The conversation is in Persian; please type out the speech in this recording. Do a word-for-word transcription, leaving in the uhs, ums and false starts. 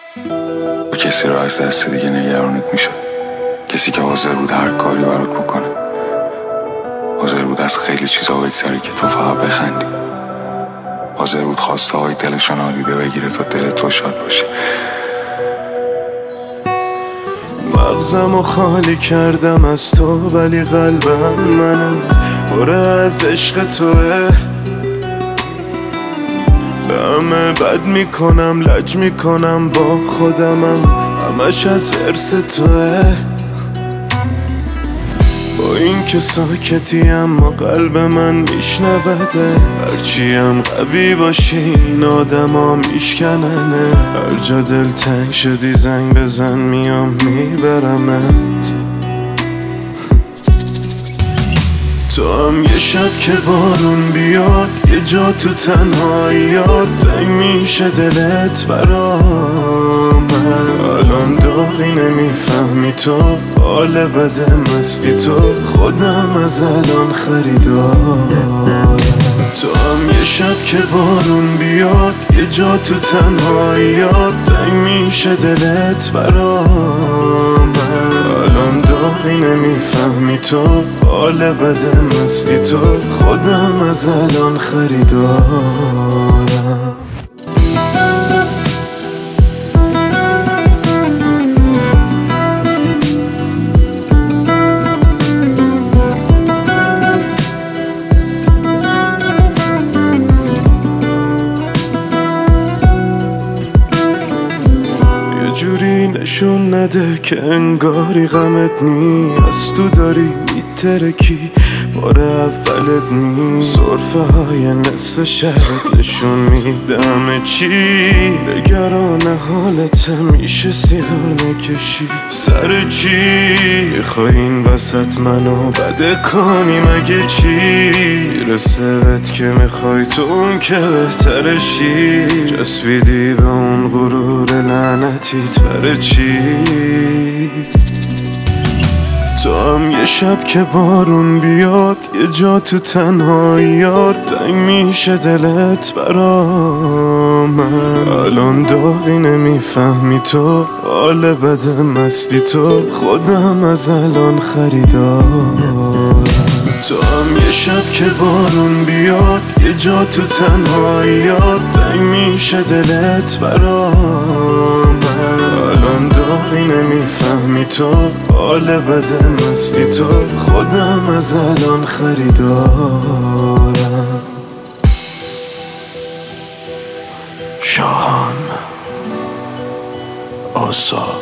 با کسی رو از دست دیگه نگرانت میشد، کسی که حاضر بود هر کاری برات بکنه، حاضر بود از خیلی چیزا بگذره که تو فقط بخندی، حاضر بود خواسته های دلشو نادیده بگیره تا دل تو شاد باشه. مغزمو خالی کردم از تو، ولی قلبم منت پر از عشق توه. به همه بد میکنم، لج میکنم با خودمم، همش از حرص توه. با این که ساکتی اما قلب من میشنوده، هرچی هم قوی باشی این آدم ها میشکننه. هر جا دل تنگ شدی زنگ بزن میام میبرمت. تو هم یه شب که بارون بیاد، یه جا تو تنهاییات تنگ میشه دلت برا من. الان داغی نمیفهمی تو، حال بده مستی تو، خودم از الان خریدارم. تو هم یه شب که بارون بیاد، یه جا تو تنهاییات تنگ میشه دلت برا من. الان داغی نمیفهمی تو، حال بده مستی تو، خودم از الان خریدارم. جوری نشون نده که انگاری غمت نی، از تو داری میترکی بار اولت نی. صرفه های نصف شهرت نشون میدم چی، نگران حالت میشه سیگار نکشی. سر چی میخوای این وسط منو بده کنی مگه چی؟ میرسه بهت که میخوای تو اون که بهترشی، جسبیدی به اون غرور لعنتیت برای چی؟ تو هم یه شب که بارون بیاد، یه جا تو تنهاییات تنگ میشه دلت برا من. الان داغی نمیفهمی تو، حال بده مستی تو، خودم از الان خریدارم. تو هم یه شب که بارون بیاد، یه جا تو تنهاییات تنگ میشه دلت برا من. الان داغی نمیفهمی تو، حال بده مستی تو، خودم از الان خریدارم. شاهان آسا